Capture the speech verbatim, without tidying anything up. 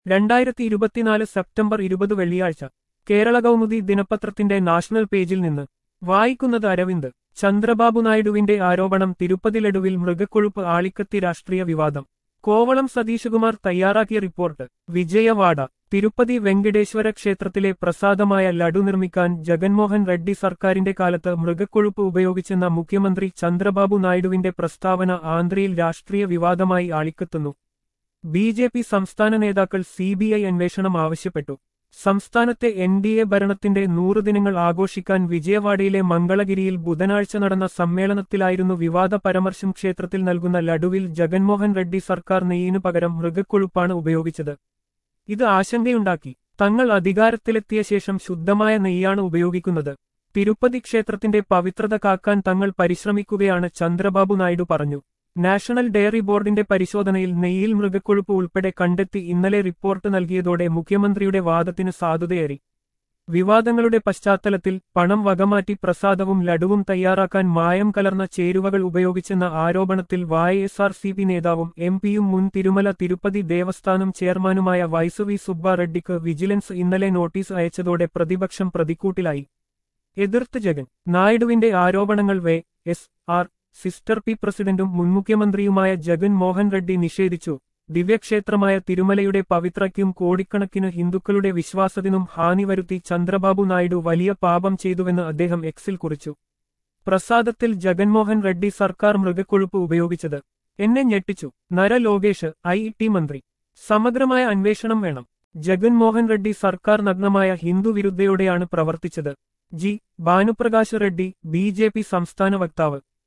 രണ്ടായിരത്തി ഇരുപത്തിനാല് സെപ്റ്റംബർ ഇരുപത് വെള്ളിയാഴ്ച കേരള കൗമുദി ദിനപത്രത്തിന്റെ നാഷണൽ പേജിൽ നിന്ന് വായിക്കുന്നത് അരവിന്ദ്. ചന്ദ്രബാബു നായിഡുവിന്റെ ആരോപണം തിരുപ്പതി ലഡുവിൽ മൃഗക്കൊഴുപ്പ് ആളിക്കത്തി രാഷ്ട്രീയ വിവാദം. കോവളം സതീശകുമാർ തയ്യാറാക്കിയ റിപ്പോർട്ട്. വിജയവാഡ. തിരുപ്പതി വെങ്കടേശ്വര ക്ഷേത്രത്തിലെ പ്രസാദമായ ലഡു നിർമ്മിക്കാൻ ജഗൻമോഹൻ റെഡ്ഡി സർക്കാരിന്റെ കാലത്ത് മൃഗക്കൊഴുപ്പ് ഉപയോഗിച്ചെന്ന മുഖ്യമന്ത്രി ചന്ദ്രബാബു നായിഡുവിന്റെ പ്രസ്താവന ആന്ധ്രയിൽ രാഷ്ട്രീയ വിവാദമായി ആളിക്കത്തുന്നു. ബി ജെ പി സംസ്ഥാന നേതാക്കൾ സി ബി ഐ അന്വേഷണം ആവശ്യപ്പെട്ടു. സംസ്ഥാനത്തെ എൻ ഡി എ ഭരണത്തിന്റെ നൂറ് ദിനങ്ങൾ ആഘോഷിക്കാൻ വിജയവാഡയിലെ മംഗളഗിരിയിൽ ബുധനാഴ്ച നടന്ന സമ്മേളനത്തിലായിരുന്നു വിവാദ പരാമർശം. ക്ഷേത്രത്തിൽ നൽകുന്ന ലഡുവിൽ ജഗൻമോഹൻ റെഡ്ഡി സർക്കാർ നെയ്യിനു പകരം മൃഗക്കൊഴുപ്പാണ് ഉപയോഗിച്ചത്. ഇത് ആശങ്കയുണ്ടാക്കി. തങ്ങൾ അധികാരത്തിലെത്തിയ ശേഷം ശുദ്ധമായ നെയ്യാണ് ഉപയോഗിക്കുന്നത്. തിരുപ്പതി ക്ഷേത്രത്തിന്റെ പവിത്രത കാക്കാൻ തങ്ങൾ പരിശ്രമിക്കുകയാണ് ചന്ദ്രബാബു നായിഡു പറഞ്ഞു. നാഷണൽ ഡയറി ബോർഡിന്റെ പരിശോധനയിൽ നെയ്യിൽ മൃഗക്കൊഴുപ്പ് ഉൾപ്പെടെ കണ്ടെത്തി ഇന്നലെ റിപ്പോർട്ട് നൽകിയതോടെ മുഖ്യമന്ത്രിയുടെ വാദത്തിന് സാധുതയേറി. വിവാദങ്ങളുടെ പശ്ചാത്തലത്തിൽ പണം വകമാറ്റി പ്രസാദവും ലഡുവും തയ്യാറാക്കാൻ മായം കലർന്ന ചേരുവകൾ ഉപയോഗിച്ചെന്ന ആരോപണത്തിൽ Y S R C P നേതാവും എം പിയും മുൻ തിരുമല തിരുപ്പതി ദേവസ്ഥാനം ചെയർമാനുമായ വൈസ് വി സുബ്ബാറെഡ്ഡിക്ക് വിജിലൻസ് ഇന്നലെ നോട്ടീസ് അയച്ചതോടെ പ്രതിപക്ഷം പ്രതിക്കൂട്ടിലായി. എതിർത്ത് ജഗൻ. നായിഡുവിന്റെ ആരോപണങ്ങൾ വൈ എസ് ആർ സിസ്റ്റർ പി പ്രസിഡന്റും മുൻമുഖ്യമന്ത്രിയുമായ ജഗൻ മോഹൻ റെഡ്ഡി നിഷേധിച്ചു. ദിവ്യക്ഷേത്രമായ തിരുമലയുടെ പവിത്രയ്ക്കും കോടിക്കണക്കിന് ഹിന്ദുക്കളുടെ വിശ്വാസത്തിനും ഹാനി വരുത്തി ചന്ദ്രബാബു നായിഡു വലിയ പാപം ചെയ്തുവെന്ന് അദ്ദേഹം എക്സിൽ കുറിച്ചു. പ്രസാദത്തിൽ ജഗൻമോഹൻ റെഡ്ഡി സർക്കാർ മൃഗക്കൊഴുപ്പ് ഉപയോഗിച്ചത് എന്നെ ഞെട്ടിച്ചു. നര ലോകേഷ്, ഐ ടി മന്ത്രി. സമഗ്രമായ അന്വേഷണം വേണം. ജഗൻമോഹൻ റെഡ്ഡി സർക്കാർ നഗ്നമായ ഹിന്ദു വിരുദ്ധയോടെയാണ് പ്രവർത്തിച്ചത്. G Bhanuprakash Reddy, B J P സംസ്ഥാന വക്താവ്.